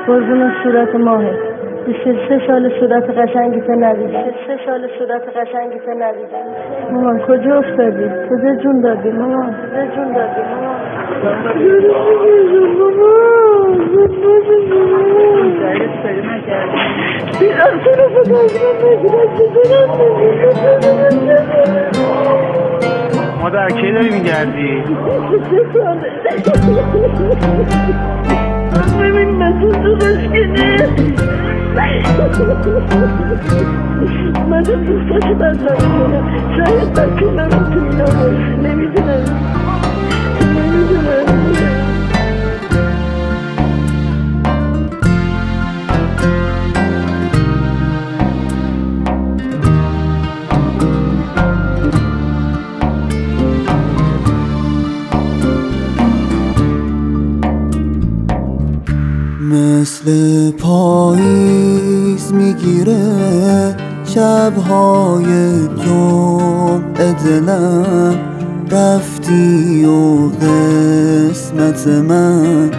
قربون صورت ماهه 23 سال صورت قشنگیت ندیدم. 23 سال صورت قشنگیت ندیدم. مامان کجا افتادی؟ کجا جون دادی مامان؟ کجا جون دادی مامان؟ مادر کی داری میگردی؟ ببین من تو بشکنه من تو دوستاشو بدنم کنم شاید بچه من رو تو اینا باشی نمیدونم مثل پاییز میگیره شبهای جمعه دلم رفتی و قسمت من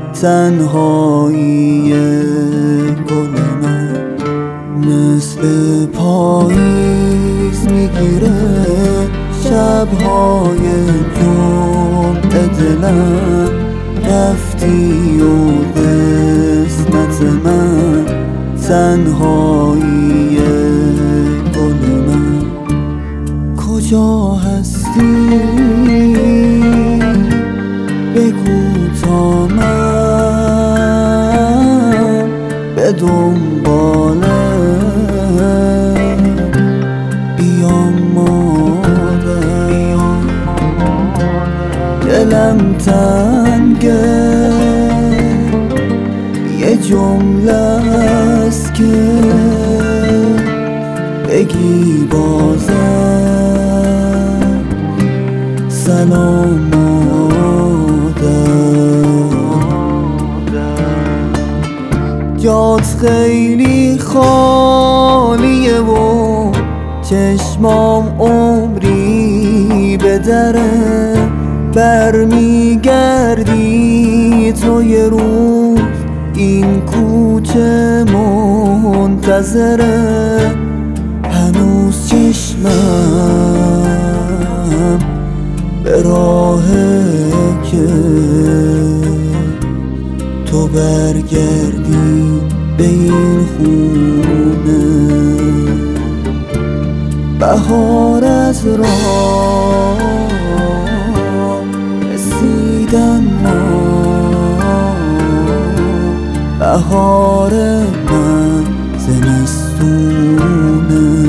تنهایی گل من. مثل پاییز میگیره شبهای جمعه دلم رفتی و قسمت من تنهایی گل من. کجا هستی بگو تا من به دنباله بیام مادر. دلم تنگه یه جمله است که بگی بازم سلام مادر. جات خیلی خالیه و چشمام عمری به دره برمیگردی تو یه روز این کوچه منتظره. هنوز چشمم به راهه که تو برگردی به این خونه. بهار از راه رسیدن ما بهار من زمستونه.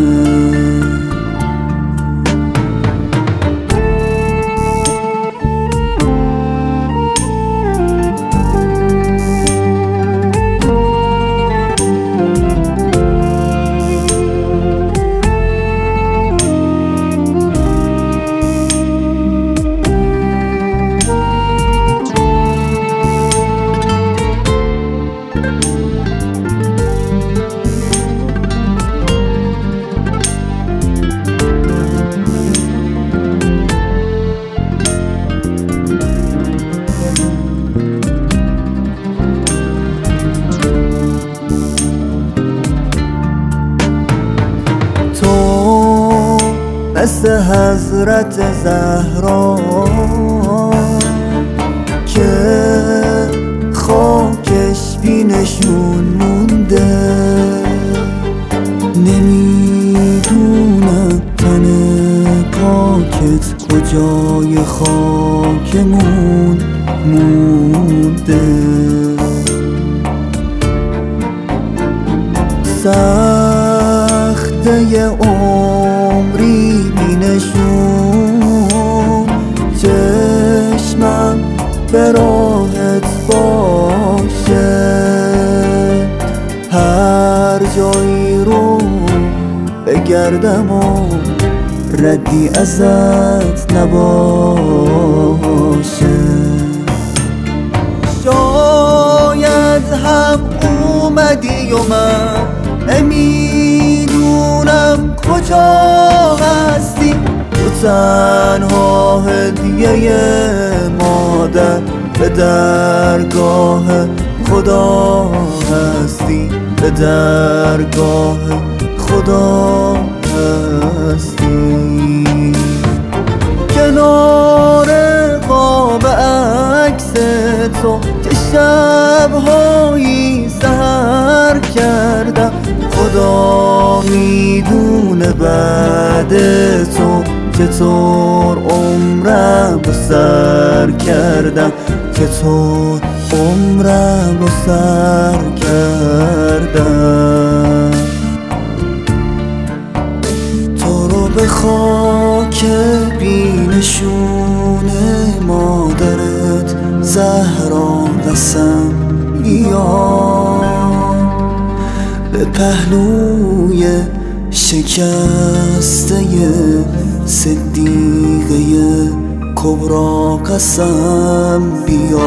مثل حضرت زهرا که خاکش بینشون مونده. نمیدونم تن پاکت کجای خاکمون مونده. سخته یه عمری بینشون چشمم به راهت باشه. هر جایی رو بگردم و ردی ازت نباشه. شاید هم اومدی و من نمیدونم کجا هستی. تو تنها هدیه مادر به درگاه خدا هستی، به درگاه خدا هستی. کنار قاب عکس تو که شبهایی سحر کردم، خدا میدونه بعد تو چطور عمرم رو سر کردم، چطور عمرم رو سر کردم. تو رو به خاک بینشون مادرت زهرا قسم بیار، به پهلوی شکسته صدیقه کبرا قسم بیار.